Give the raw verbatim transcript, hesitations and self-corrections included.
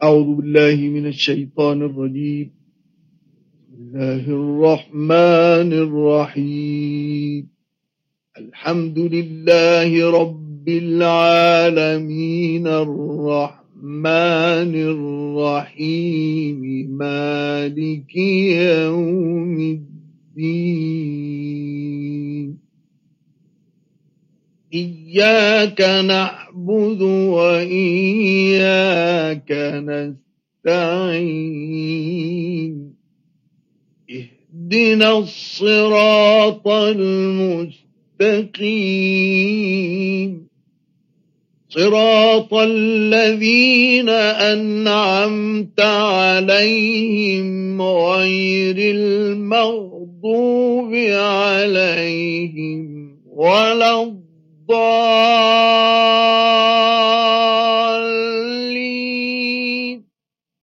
أعوذ بالله من الشيطان الرجيم. بسم الله الرحمن الرحيم. الحمد لله رب العالمين الرحمن الرحيم مالك يوم الدين. إياك نعبد وإياك نستعين. اهدنا الصراط المستقيم صراط الذين أنعمت عليهم غير المغضوب عليهم ولا الضالين.